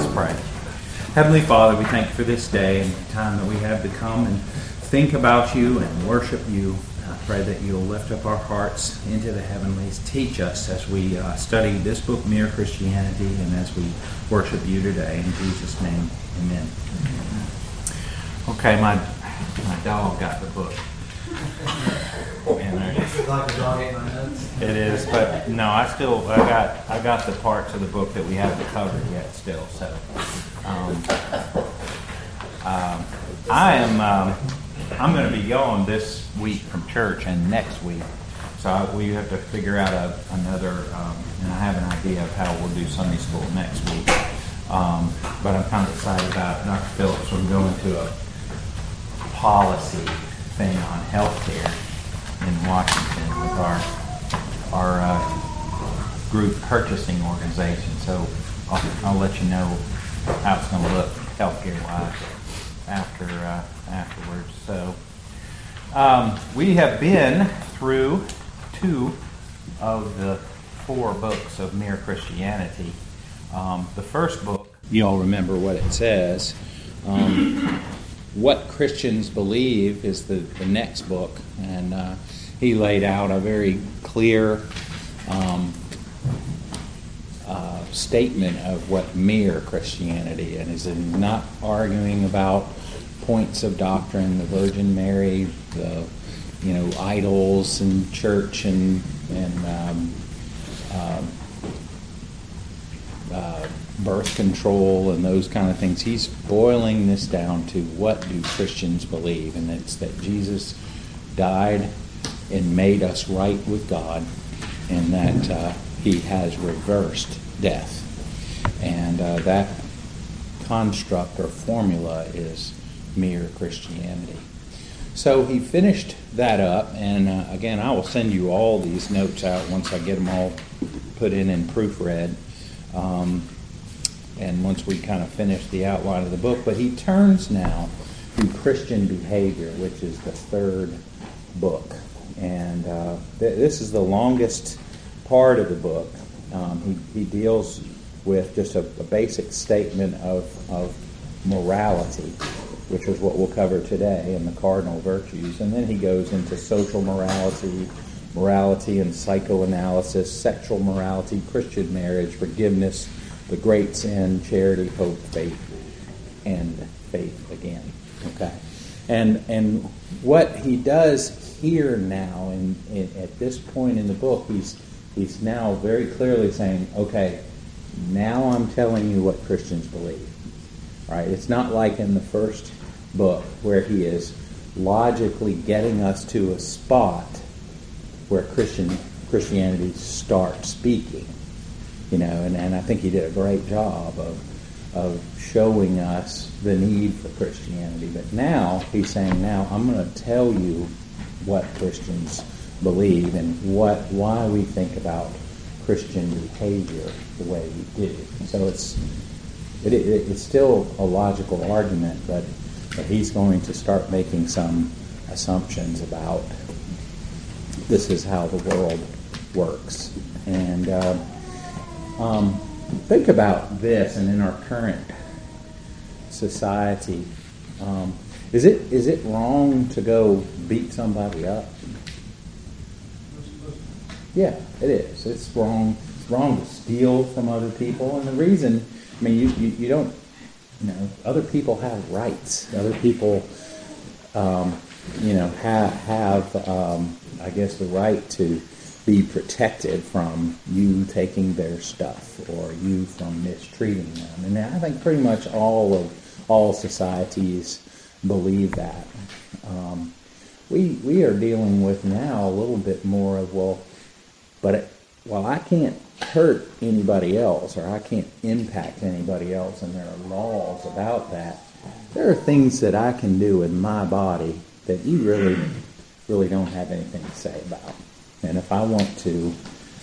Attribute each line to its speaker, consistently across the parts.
Speaker 1: Let's pray. Heavenly Father, we thank you for this day and the time that we have to come and think about you and worship you. I pray that you'll lift up our hearts into the heavenlies. Teach us as we study this book, Mere Christianity, and as we worship you today. In Jesus' name, amen. Okay, my dog got the book.
Speaker 2: It's like the dog ate my notes.
Speaker 1: It is, but no, I got the parts of the book that we haven't covered yet still. So I'm going to be gone this week from church and next week, so we have to figure out another. And I have an idea of how we'll do Sunday school next week. But I'm kind of excited about Dr. Phillips. We're going to a policy thing on healthcare in Washington with our group purchasing organization. So I'll let you know how it's going to look healthcare-wise afterwards. So we have been through 2 of the 4 books of Mere Christianity. The first book, you all remember what it says. What Christians Believe is the next book, and he laid out a very clear statement of what mere Christianity is, and not arguing about points of doctrine, the Virgin Mary, the idols and church and birth control and those kind of things. He's boiling this down to what do Christians believe, and it's that Jesus died and made us right with God, and that he has reversed death. And that construct or formula is mere Christianity. So he finished that up, and again, I will send you all these notes out once I get them all put in and proofread. And once we kind of finish the outline of the book. But he turns now to Christian behavior, which is the 3rd book. And this is the longest part of the book. He deals with just a basic statement of morality, which is what we'll cover today, and the cardinal virtues. And then he goes into social morality and psychoanalysis, sexual morality, Christian marriage, forgiveness, the great sin, charity, hope, faith, and faith again. Okay, and what he does here now, at this point in the book, he's now very clearly saying, okay, now I'm telling you what Christians believe. All right, it's not like in the first book where he is logically getting us to a spot where Christianity starts speaking. And I think he did a great job of showing us the need for Christianity. But now he's saying, now I'm going to tell you what Christians believe and why we think about Christian behavior the way we do. So it's still a logical argument, but he's going to start making some assumptions about this is how the world works. And think about this, and in our current society, is it wrong to go beat somebody up? Yeah, it is. It's wrong. It's wrong to steal from other people, and the reason, you don't. Other people have rights. Other people, have I guess, the right to be protected from you taking their stuff or you from mistreating them. And I think pretty much all societies believe that. We are dealing with now a little bit more of, while I can't hurt anybody else or I can't impact anybody else, and there are laws about that, there are things that I can do in my body that you really don't have anything to say about. And if I want to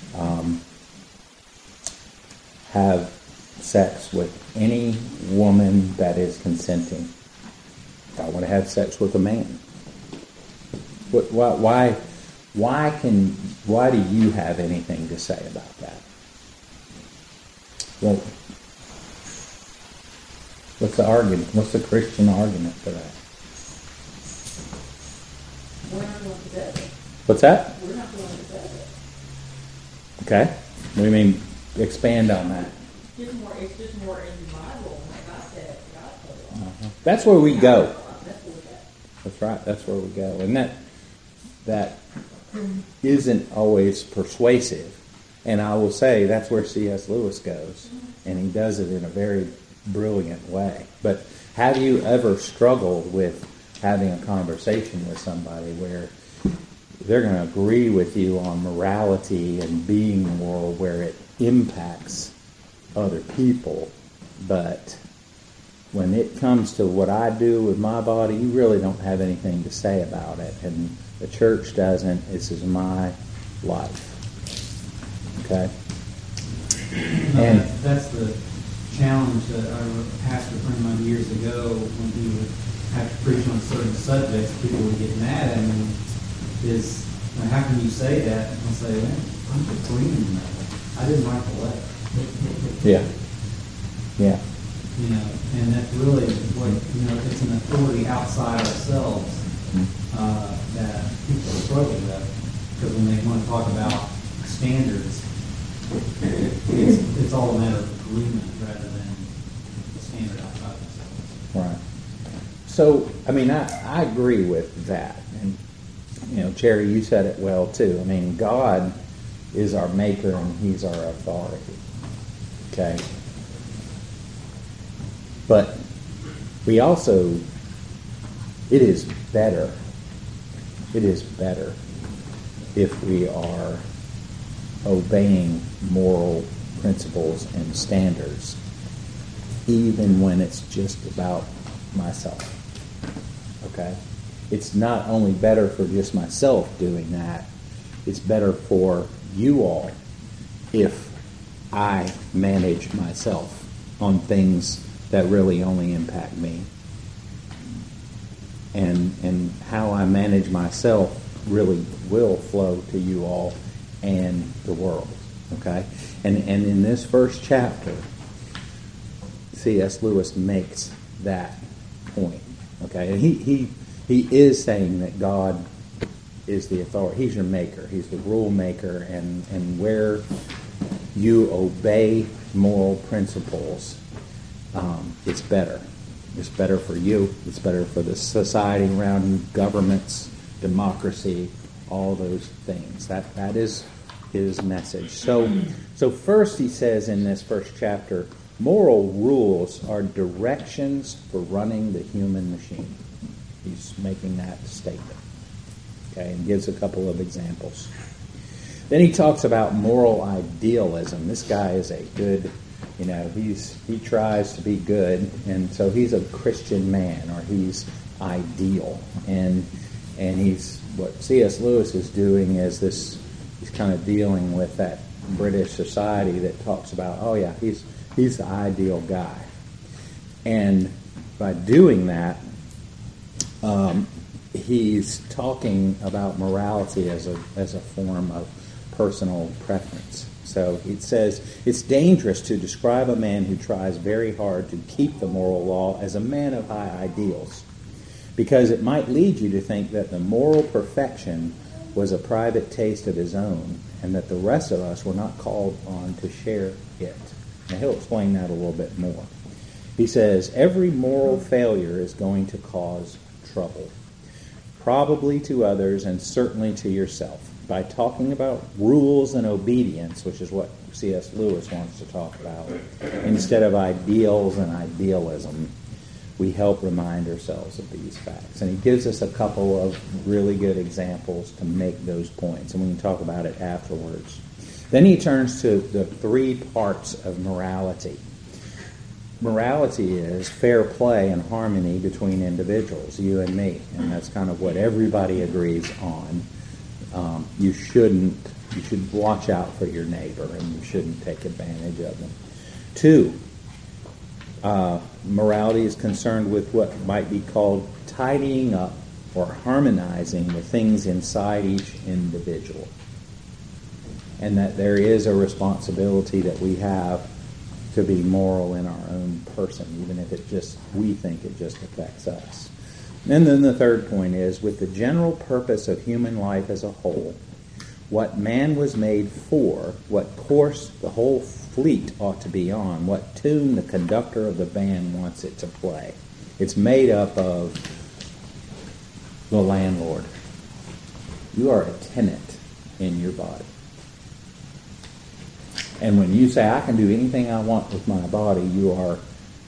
Speaker 1: have sex with any woman that is consenting, if I want to have sex with a man, why do you have anything to say about that? Well, What's the argument? What's the Christian argument for that?
Speaker 3: We're not going to desert.
Speaker 1: What's that?
Speaker 3: We're not going to desert.
Speaker 1: Okay. What do you mean? Expand on that.
Speaker 3: It's just more in the Bible. Like I said, God told us.
Speaker 1: That's where we go.
Speaker 3: That's what we got.
Speaker 1: That's right. That's where we go. And that isn't always persuasive. And I will say that's where C.S. Lewis goes. And he does it in a very brilliant way. But have you ever struggled with having a conversation with somebody where they're going to agree with you on morality and being moral where it impacts other people, but when it comes to what I do with my body, you really don't have anything to say about it, and the church doesn't. This is my life. Okay?
Speaker 2: And that's the challenge that our pastor friend of mine years ago, when he would have to preach on certain subjects, people would get mad at him, is, how can you say that? And I'll say, well, I'm just reading that. I didn't write the letter.
Speaker 1: Yeah. Yeah.
Speaker 2: You know, and that's really what, it's an authority outside ourselves that people struggle with. Because when they want to talk about standards, it's all a matter of agreement rather than the standard outside themselves.
Speaker 1: Right. So, I mean, I agree with that. And, Cherry, you said it well, too. I mean, God is our maker and He's our authority. Okay? But we also, it is better if we are obeying moral principles and standards, even when it's just about myself. Okay? It's not only better for just myself doing that, it's better for you all if I manage myself on things that really only impact me. And how I manage myself really will flow to you all and the world. Okay? And in this first chapter, C.S. Lewis makes that point. Okay? And he is saying that God is the authority. He's your maker. He's the rule maker. And where you obey moral principles, it's better. It's better for you. It's better for the society around you, governments, democracy, all those things. That is his message. So first he says in this first chapter, moral rules are directions for running the human machine. He's making that statement. Okay, and gives a couple of examples. Then he talks about moral idealism. This guy is a good, he tries to be good, and so he's a Christian man, or he's ideal. And he's, what C.S. Lewis is doing is this, he's kind of dealing with that British society that talks about, oh yeah, he's the ideal guy. And by doing that, he's talking about morality as a form of personal preference. So it says, it's dangerous to describe a man who tries very hard to keep the moral law as a man of high ideals, because it might lead you to think that the moral perfection was a private taste of his own, and that the rest of us were not called on to share it. Now he'll explain that a little bit more. He says, every moral failure is going to cause trouble, probably to others and certainly to yourself. By talking about rules and obedience, which is what C.S. Lewis wants to talk about, instead of ideals and idealism, we help remind ourselves of these facts. And he gives us a couple of really good examples to make those points, and we can talk about it afterwards. Then he turns to the 3 parts of morality. Morality is fair play and harmony between individuals, you and me, and that's kind of what everybody agrees on. You should watch out for your neighbor, and you shouldn't take advantage of them. 2, morality is concerned with what might be called tidying up or harmonizing the things inside each individual. And that there is a responsibility that we have to be moral in our own person, even if we think it just affects us. And then the third point is, with the general purpose of human life as a whole, what man was made for, what course the whole fleet ought to be on, what tune the conductor of the band wants it to play. It's made up of the landlord. You are a tenant in your body. And when you say, I can do anything I want with my body, you are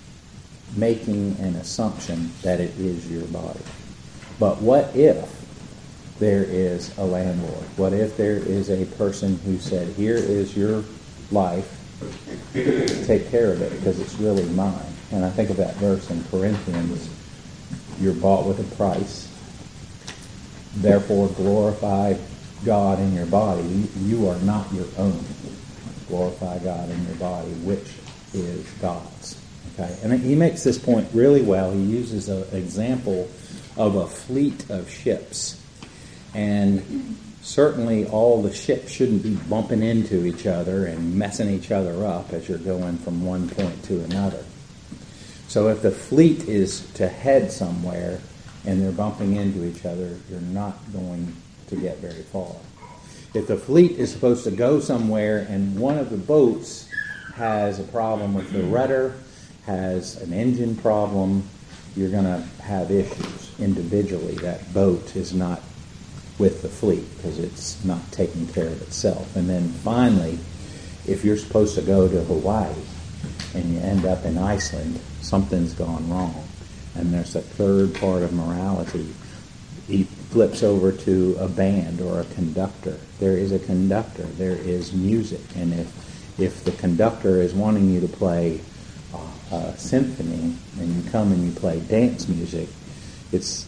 Speaker 1: making an assumption that it is your body. But what if there is a landlord? What if there is a person who said, here is your life, take care of it because it's really mine? And I think of that verse in Corinthians, you're bought with a price, therefore glorify God in your body. You are not your own. Glorify God in your body, which is God's. Okay, and he makes this point really well. He uses an example of a fleet of ships. And certainly all the ships shouldn't be bumping into each other and messing each other up as you're going from one point to another. So if the fleet is to head somewhere and they're bumping into each other, you're not going to get very far. If the fleet is supposed to go somewhere and one of the boats has a problem with the rudder, has an engine problem, you're going to have issues individually. That boat is not with the fleet because it's not taking care of itself. And then finally, if you're supposed to go to Hawaii and you end up in Iceland, something's gone wrong. And there's a third part of morality. He flips over to a band or a conductor. There is a conductor. There is music. And if the conductor is wanting you to play a symphony and you come and you play dance music, it's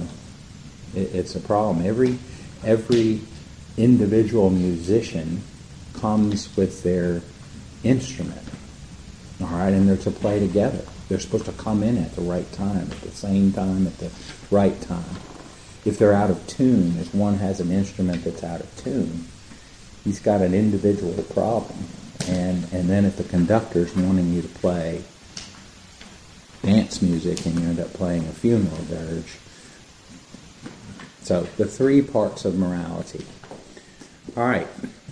Speaker 1: a problem. Every individual musician comes with their instrument, all right, and they're to play together. They're supposed to come in at the right time, at the same time, at the right time. If they're out of tune, if one has an instrument that's out of tune, he's got an individual problem. And then if the conductor's wanting you to play dance music and you end up playing a funeral dirge. So the three parts of morality. All right.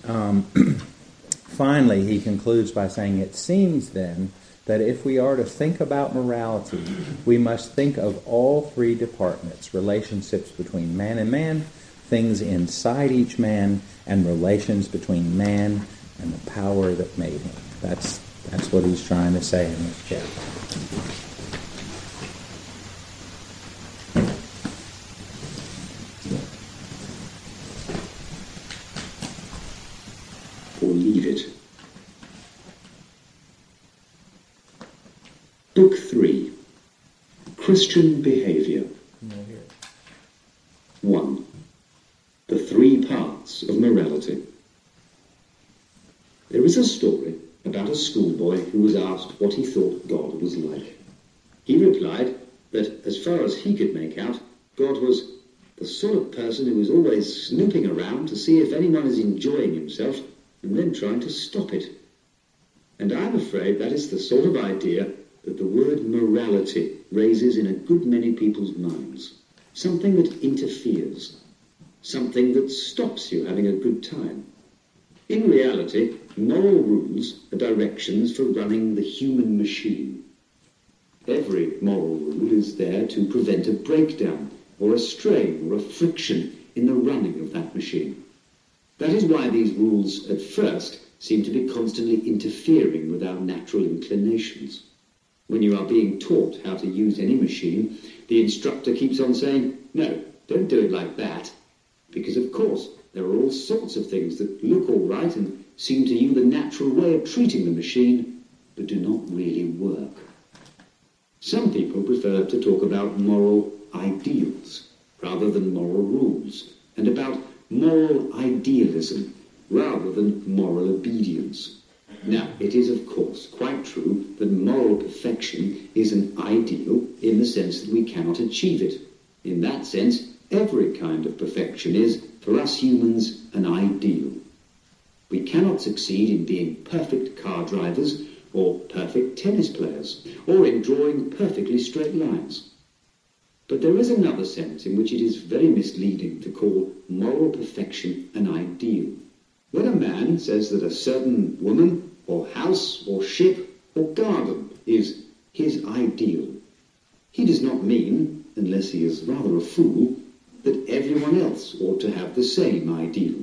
Speaker 1: Finally, he concludes by saying, it seems then that if we are to think about morality, we must think of all three departments: relationships between man and man, things inside each man, and relations between man and the power that made him. That's what he's trying to say in this chapter.
Speaker 4: Or leave it. Book 3. Christian Behavior. 1. The three parts of morality. There is a story about a schoolboy who was asked what he thought God was like. He replied that, as far as he could make out, God was the sort of person who was always snooping around to see if anyone is enjoying himself and then trying to stop it. And I'm afraid that is the sort of idea that the word morality raises in a good many people's minds. Something that interferes. Something that stops you having a good time. In reality, moral rules are directions for running the human machine. Every moral rule is there to prevent a breakdown or a strain or a friction in the running of that machine. That is why these rules at first seem to be constantly interfering with our natural inclinations. When you are being taught how to use any machine, the instructor keeps on saying, no, don't do it like that. Because, of course, there are all sorts of things that look all right and seem to you the natural way of treating the machine, but do not really work. Some people prefer to talk about moral ideals rather than moral rules, and about moral idealism rather than moral obedience. Now, it is, of course, quite true that moral perfection is an ideal in the sense that we cannot achieve it. In that sense, every kind of perfection is, for us humans, an ideal. We cannot succeed in being perfect car drivers or perfect tennis players, or in drawing perfectly straight lines. But there is another sense in which it is very misleading to call moral perfection an ideal. When a man says that a certain woman, or house, or ship, or garden is his ideal, he does not mean, unless he is rather a fool, that everyone else ought to have the same ideal.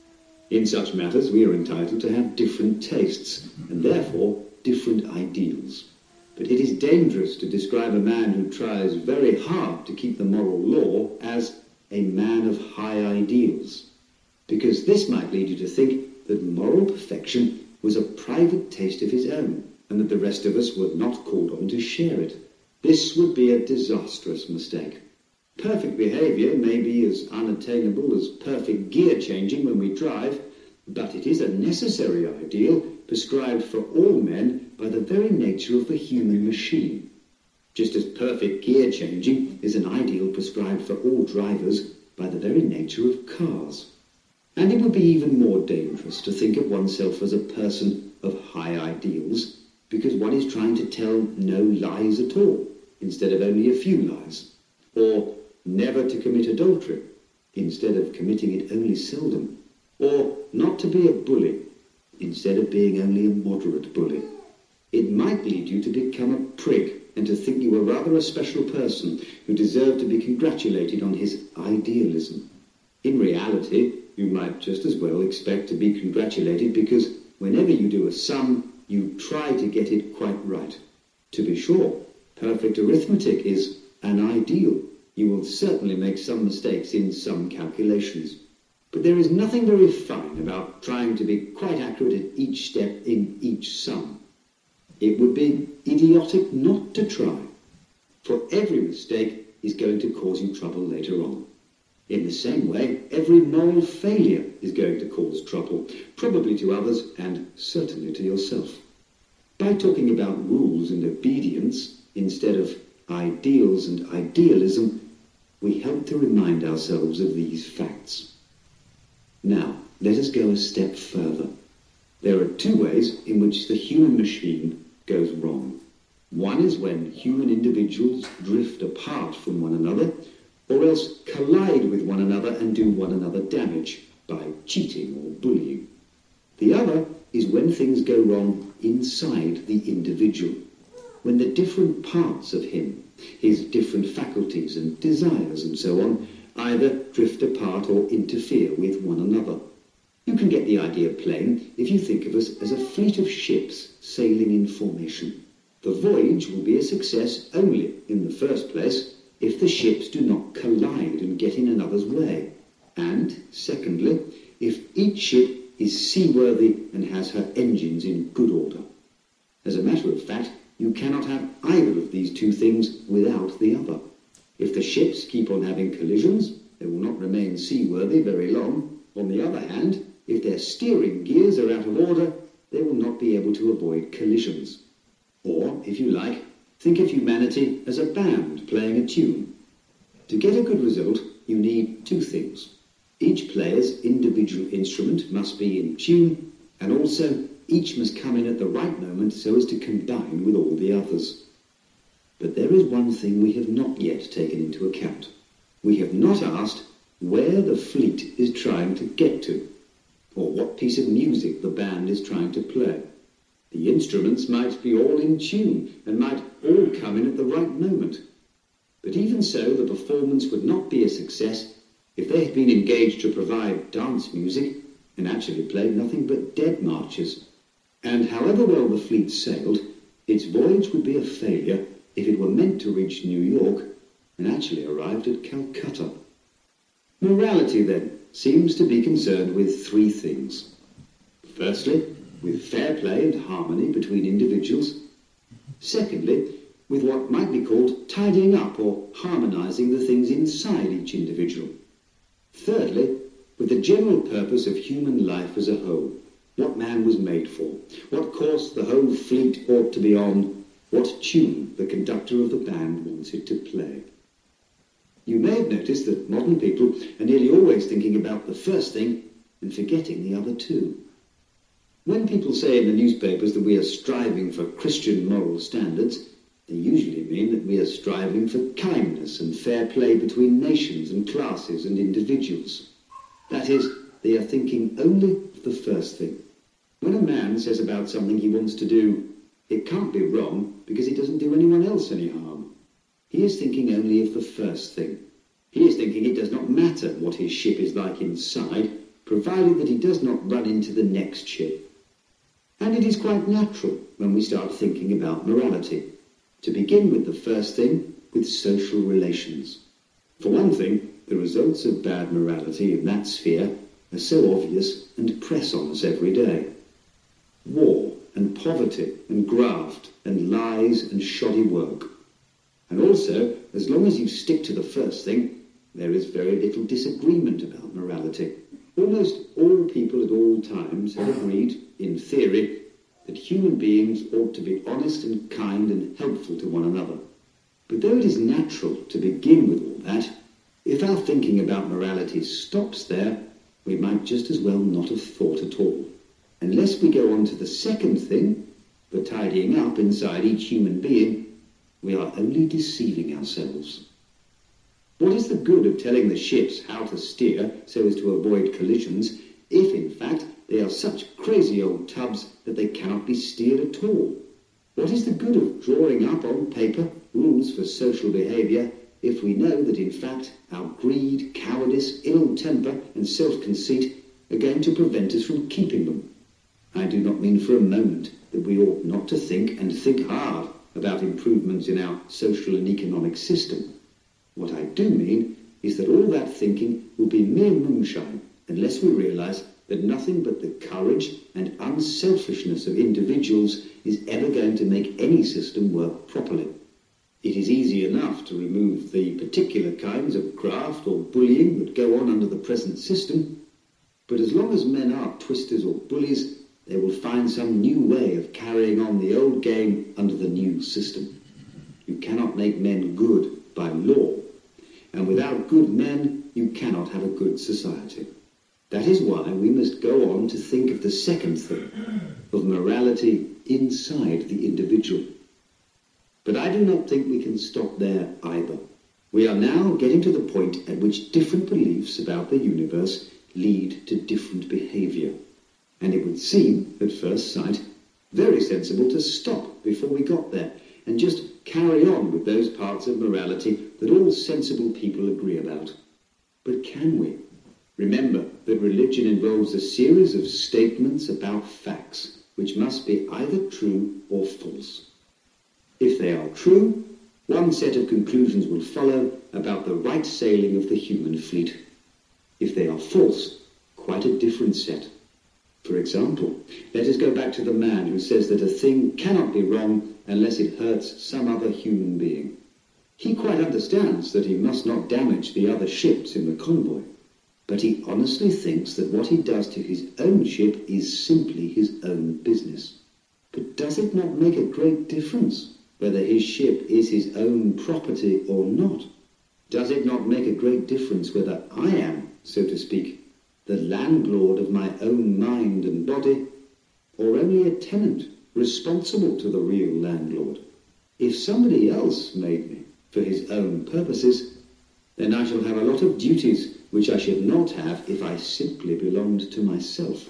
Speaker 4: In such matters we are entitled to have different tastes, and therefore different ideals. But it is dangerous to describe a man who tries very hard to keep the moral law as a man of high ideals, because this might lead you to think that moral perfection was a private taste of his own, and that the rest of us were not called on to share it. This would be a disastrous mistake. Perfect behaviour may be as unattainable as perfect gear changing when we drive, but it is a necessary ideal prescribed for all men by the very nature of the human machine, just as perfect gear changing is an ideal prescribed for all drivers by the very nature of cars. And it would be even more dangerous to think of oneself as a person of high ideals, because one is trying to tell no lies at all, instead of only a few lies, or never to commit adultery, instead of committing it only seldom, or not to be a bully, instead of being only a moderate bully. It might lead you to become a prig, and to think you were rather a special person who deserved to be congratulated on his idealism. In reality, you might just as well expect to be congratulated because whenever you do a sum, you try to get it quite right. To be sure, perfect arithmetic is an ideal. You will certainly make some mistakes in some calculations. But there is nothing very fine about trying to be quite accurate at each step in each sum. It would be idiotic not to try, for every mistake is going to cause you trouble later on. In the same way, every moral failure is going to cause trouble, probably to others and certainly to yourself. By talking about rules and obedience instead of ideals and idealism, we help to remind ourselves of these facts. Now, let us go a step further. There are two ways in which the human machine goes wrong. One is when human individuals drift apart from one another, or else collide with one another and do one another damage by cheating or bullying. The other is when things go wrong inside the individual, when the different parts of him, his different faculties and desires and so on, either drift apart or interfere with one another. You can get the idea plain if you think of us as a fleet of ships sailing in formation. The voyage will be a success only, in the first place, if the ships do not collide and get in another's way, and, secondly, if each ship is seaworthy and has her engines in good order. As a matter of fact, you cannot have either of these two things without the other. If the ships keep on having collisions, they will not remain seaworthy very long. On the other hand, if their steering gears are out of order, they will not be able to avoid collisions. Or, if you like, think of humanity as a band playing a tune. To get a good result, you need two things. Each player's individual instrument must be in tune, and also each must come in at the right moment so as to combine with all the others. But there is one thing we have not yet taken into account. We have not asked where the fleet is trying to get to, or what piece of music the band is trying to play. The instruments might be all in tune and might all come in at the right moment. But even so, the performance would not be a success if they had been engaged to provide dance music and actually played nothing but dead marches. And however well the fleet sailed, its voyage would be a failure if it were meant to reach New York and actually arrived at Calcutta. Morality, then, seems to be concerned with three things. Firstly, with fair play and harmony between individuals. Secondly, with what might be called tidying up or harmonizing the things inside each individual. Thirdly, with the general purpose of human life as a whole, what man was made for, what course the whole fleet ought to be on, what tune the conductor of the band wants it to play. You may have noticed that modern people are nearly always thinking about the first thing and forgetting the other two. When people say in the newspapers that we are striving for Christian moral standards, they usually mean that we are striving for kindness and fair play between nations and classes and individuals. That is, they are thinking only of the first thing. When a man says about something he wants to do, it can't be wrong because it doesn't do anyone else any harm, he is thinking only of the first thing. He is thinking it does not matter what his ship is like inside, provided that he does not run into the next ship. And it is quite natural when we start thinking about morality, to begin with the first thing, with social relations. For one thing, the results of bad morality in that sphere are so obvious and press on us every day. War and poverty and graft and lies and shoddy work. And also, as long as you stick to the first thing, there is very little disagreement about morality. Almost all people at all times have agreed, in theory, that human beings ought to be honest and kind and helpful to one another. But though it is natural to begin with all that, if our thinking about morality stops there, we might just as well not have thought at all. Unless we go on to the second thing, the tidying up inside each human being, we are only deceiving ourselves. What is the good of telling the ships how to steer so as to avoid collisions, if in fact they are such crazy old tubs that they cannot be steered at all? What is the good of drawing up on paper rules for social behaviour if we know that in fact our greed, cowardice, ill temper and self-conceit are going to prevent us from keeping them? I do not mean for a moment that we ought not to think, and think hard, about improvements in our social and economic system. What I do mean is that all that thinking will be mere moonshine unless we realise that nothing but the courage and unselfishness of individuals is ever going to make any system work properly. It is easy enough to remove the particular kinds of graft or bullying that go on under the present system, but as long as men are twisters or bullies, they will find some new way of carrying on the old game under the new system. You cannot make men good by law, and without good men, you cannot have a good society. That is why we must go on to think of the second thing, of morality inside the individual. But I do not think we can stop there either. We are now getting to the point at which different beliefs about the universe lead to different behaviour. And it would seem, at first sight, very sensible to stop before we got there and just carry on with those parts of morality that all sensible people agree about. But can we? Remember that religion involves a series of statements about facts, which must be either true or false. If they are true, one set of conclusions will follow about the right sailing of the human fleet. If they are false, quite a different set. For example, let us go back to the man who says that a thing cannot be wrong unless it hurts some other human being. He quite understands that he must not damage the other ships in the convoy, but he honestly thinks that what he does to his own ship is simply his own business. But does it not make a great difference whether his ship is his own property or not? Does it not make a great difference whether I am, so to speak, the landlord of my own mind and body, or only a tenant responsible to the real landlord? If somebody else made me for his own purposes, then I shall have a lot of duties which I should not have if I simply belonged to myself.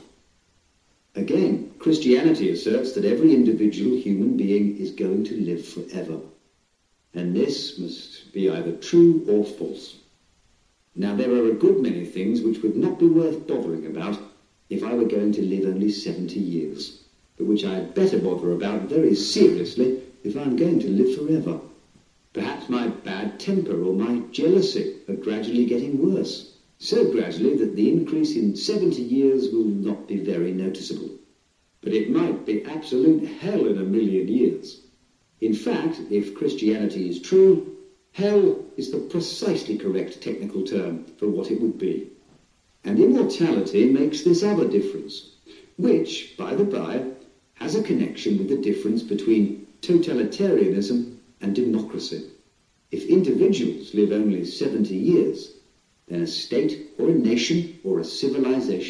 Speaker 4: Again, Christianity asserts that every individual human being is going to live forever, and this must be either true or false. Now, there are a good many things which would not be worth bothering about if I were going to live only 70 years, but which I had better bother about very seriously if I'm going to live forever. Perhaps my bad temper or my jealousy are gradually getting worse, so gradually that the increase in 70 years will not be very noticeable. But it might be absolute hell in a million years. In fact, if Christianity is true, hell is the precisely correct technical term for what it would be. And immortality makes this other difference, which, by the by, has a connection with the difference between totalitarianism and democracy. If individuals live only 70 years, then a state or a nation or a civilization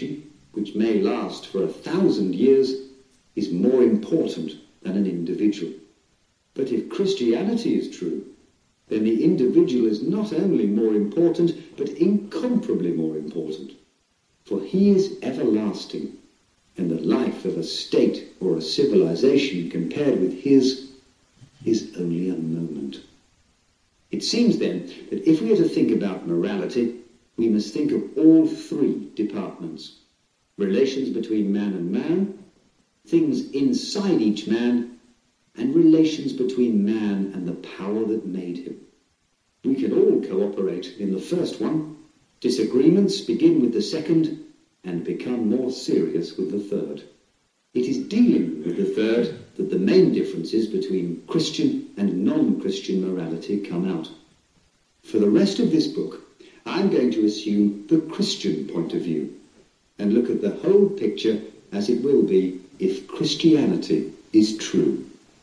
Speaker 4: which may last for 1,000 years, is more important than an individual. But if Christianity is true, then the individual is not only more important, but incomparably more important. For he is everlasting, and the life of a state or a civilization compared with his is only a moment. It seems then that if we are to think about morality, we must think of all three departments: relations between man and man, things inside each man, and relations between man and the power that made him. We can all cooperate in the first one. Disagreements begin with the second and become more serious with the third. It is dealing with the third that the main differences between Christian and non-Christian morality come out. For the rest of this book, I'm going to assume the Christian point of view and look at the whole picture as it will be if Christianity is true.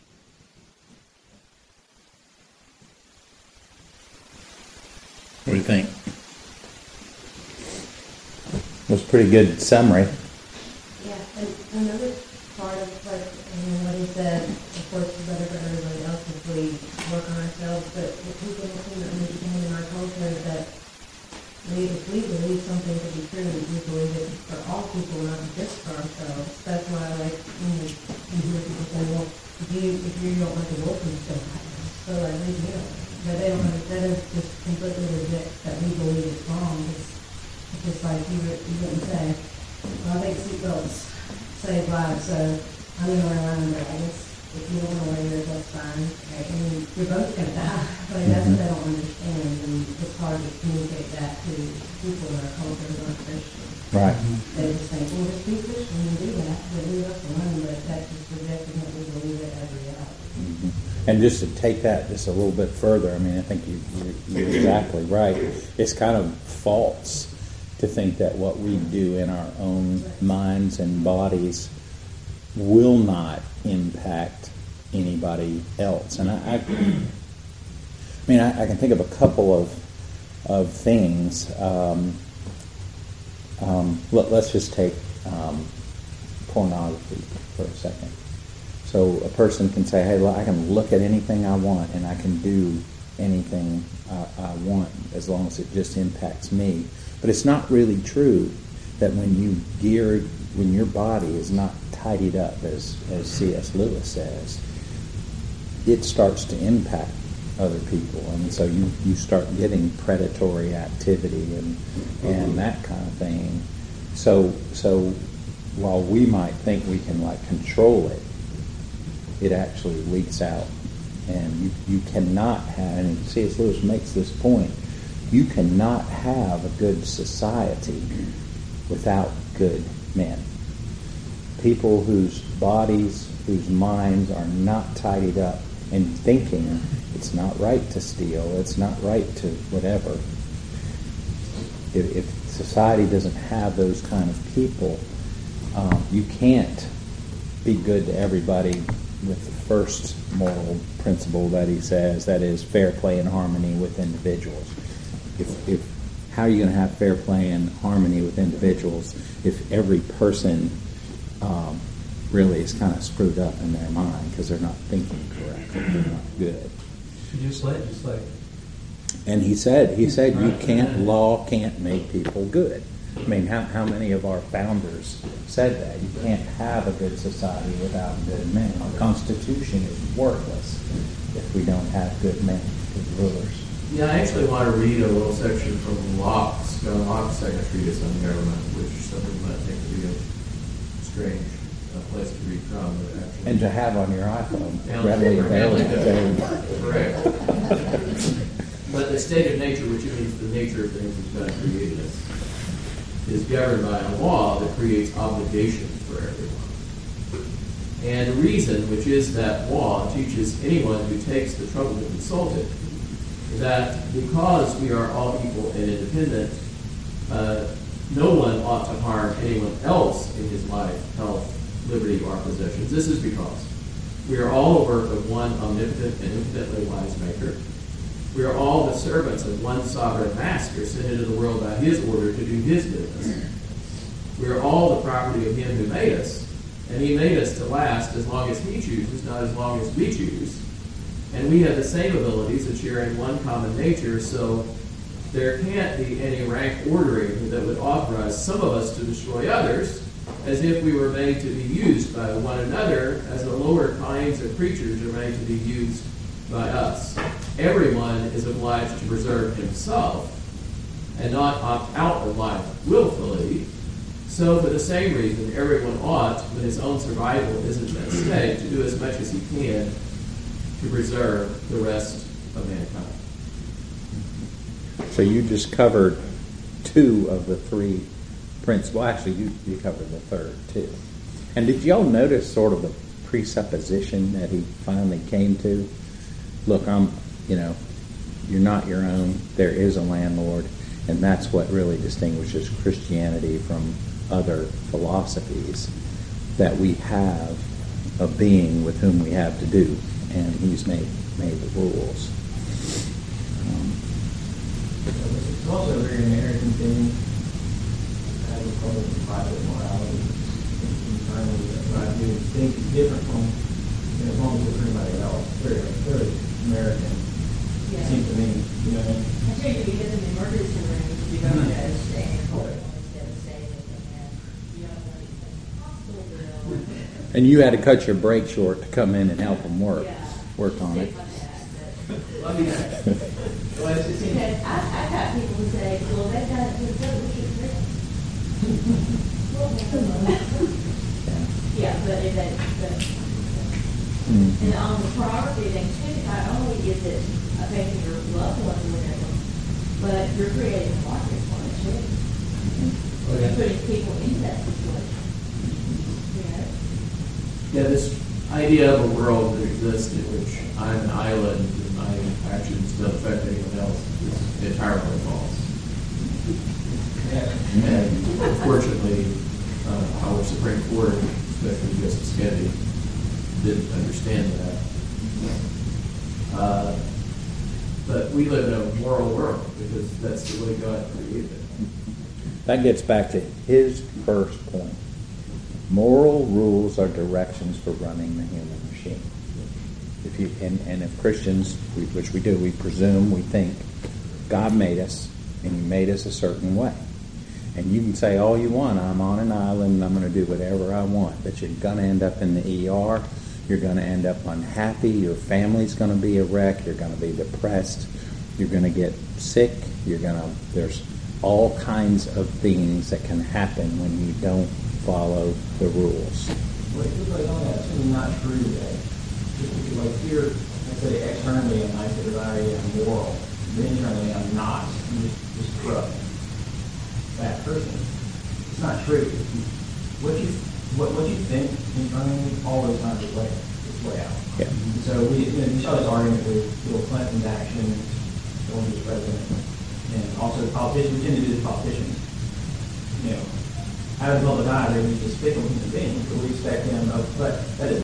Speaker 1: What do you think? It was a pretty good summary.
Speaker 5: Yeah, and another part of what he said, of course, is better for everybody else if we work on ourselves, but if we can understand in our culture that if we believe something to be true, we believe it for all people, not just for ourselves. That's why, like, you hear people say, well, if you don't like a wolf, you still like them. So, like, leave me alone. But they don't understand, that is just completely legit that we believe it's wrong. It's just like you wouldn't say, well, I think seatbelts save lives, so I'm going to wear mine, but I guess if you don't want to wear yours, that's fine. Right? I mean, you're both going to die. But that's what they don't understand, and it's hard to communicate that to people in our culture who aren't Christian.
Speaker 1: Right.
Speaker 5: They just think, well, just be Christian and do that, but leave us alone, but that's just rejecting what we believe it as reality.
Speaker 1: Mm-hmm. And just to take that just a little bit further, I mean, I think you're exactly right. It's kind of false to think that what we do in our own minds and bodies will not impact anybody else. And I can think of a couple of things. Let's just take pornography for a second. So a person can say, hey, I can look at anything I want and I can do anything I want as long as it just impacts me. But it's not really true that when your body is not tidied up, as C.S. Lewis says, it starts to impact other people. And so you start getting predatory activity and that kind of thing. So while we might think we can control it, it actually leaks out. And you cannot have, and C.S. Lewis makes this point, you cannot have a good society without good men. People whose bodies, whose minds are not tidied up and thinking it's not right to steal, it's not right to whatever. If society doesn't have those kind of people, you can't be good to everybody with the first moral principle that he says, that is fair play and harmony with individuals. If how are you going to have fair play and harmony with individuals if every person really is kind of screwed up in their mind because they're not thinking correctly, they're not good.
Speaker 2: Just like.
Speaker 1: And he said law can't make people good. I mean, how many of our founders said that? You can't have a good society without good men. Our Constitution is worthless if we don't have good men, good rulers.
Speaker 6: Yeah, I actually want to read a little section from Locke's second treatise on government, which some people might think would be a strange place to read from. But actually,
Speaker 1: And to have on your iPhone, readily available.
Speaker 6: Correct. But the state of nature, which means the nature of things as God created us, is governed by a law that creates obligations for everyone. And the reason, which is that law, teaches anyone who takes the trouble to consult it, that because we are all equal and independent, no one ought to harm anyone else in his life, health, liberty, or possessions. This is because we are all the work of one omnipotent and infinitely wise maker. We are all the servants of one sovereign master sent into the world by his order to do his business. We are all the property of him who made us, and he made us to last as long as he chooses, not as long as we choose. And we have the same abilities that share in one common nature, so there can't be any rank ordering that would authorize some of us to destroy others, as if we were made to be used by one another, as the lower kinds of creatures are made to be used by us. Everyone is obliged to preserve himself and not opt out of life willfully. So for the same reason, everyone ought, when his own survival isn't at stake, to do as much as he can to preserve the rest of mankind.
Speaker 1: So you just covered two of the three principles. Well, actually, you covered the third, too. And did y'all notice sort of the presupposition that he finally came to? Look, you're not your own. There is a landlord. And that's what really distinguishes Christianity from other philosophies, that we have a being with whom we have to do, and he's made the rules.
Speaker 7: It's also a very American thing. I would call it private morality. Internally, what I do think is different from, as long as it's for anybody else. Very American.
Speaker 3: Yeah.
Speaker 7: It seems to me. You know what I mean?
Speaker 3: I tell you, because in the emergency room, you don't want to stay in your home instead of staying in the you don't want to pay the hospital bill.
Speaker 1: And you had to cut your break short to come in and help them work on it.
Speaker 7: Well, I mean, well, it seems.
Speaker 3: I've got people who say, well, they've got it to the we should Yeah, but if and on the priority thing too, not only is it affecting your loved ones or whatever, but you're creating a market for it too. You're putting people into that situation.
Speaker 6: Yeah, this idea of a world that exists in which I'm an island and my actions don't affect anyone else is entirely false. And unfortunately, our Supreme Court, especially Justice Kennedy, didn't understand that. But we live in a moral world because that's the way God created it.
Speaker 1: That gets back to his first point. Moral rules are directions for running the human machine. If Christians, which we do, we presume, we think God made us, and he made us a certain way. And you can say all you want, I'm on an island and I'm going to do whatever I want, but you're going to end up in the ER, you're going to end up unhappy, your family's going to be a wreck, you're going to be depressed, you're going to get sick, there's all kinds of things that can happen when you don't follow the rules.
Speaker 7: Well, just like on that, it's really not true today. Just because, like here, let's say externally I might say that I am moral, but internally I'm not. I'm just corrupt. That person. It's not true. What you think internally all those times is play out.
Speaker 1: Yeah.
Speaker 7: And so we saw this argument with Bill Clinton's action going to the president, and also politicians. We tend to do this politicians. Out of the public eye, they're just despicable human beings, but we expect them. But that is